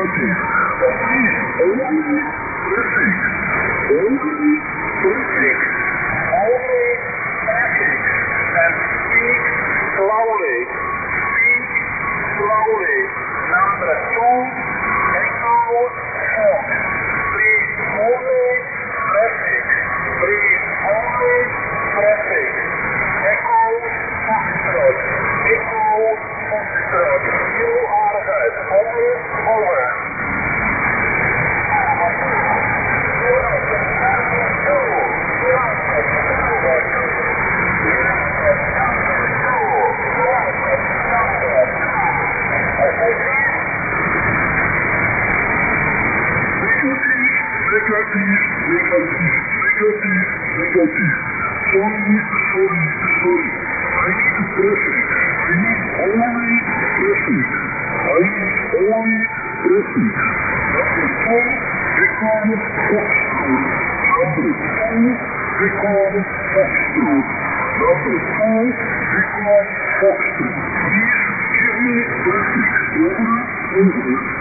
negative. Only traffic. Only traffic. Only traffic. And speak slowly. Speak slowly. Number 2, echo fog. Please only traffic. Please only traffic. Echo Foxtrot. Echo Foxtrot. You are heard. Only over. Negative. Sorry. I need traffic. I need only traffic. I need only traffic. Number 2, become Foxtrot. Number 2, become Foxtrot. Number 2, become Foxtrot. Please give me traffic. Over.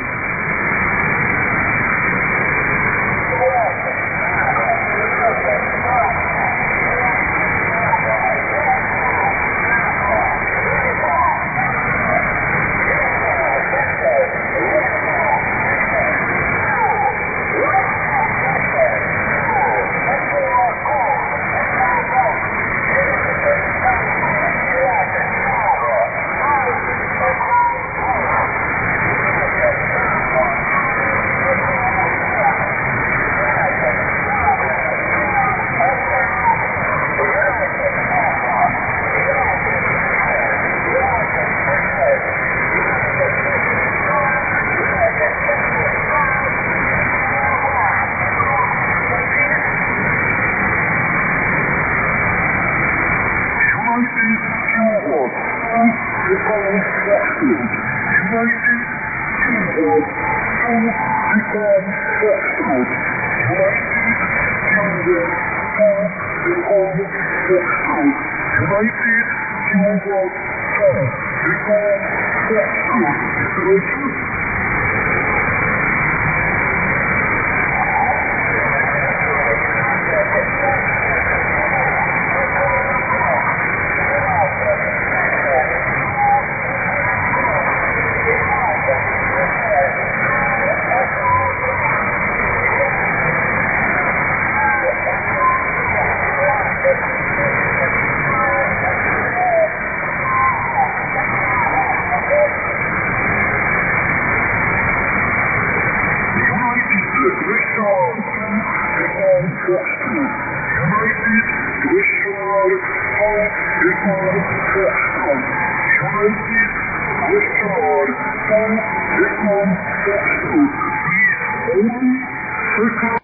United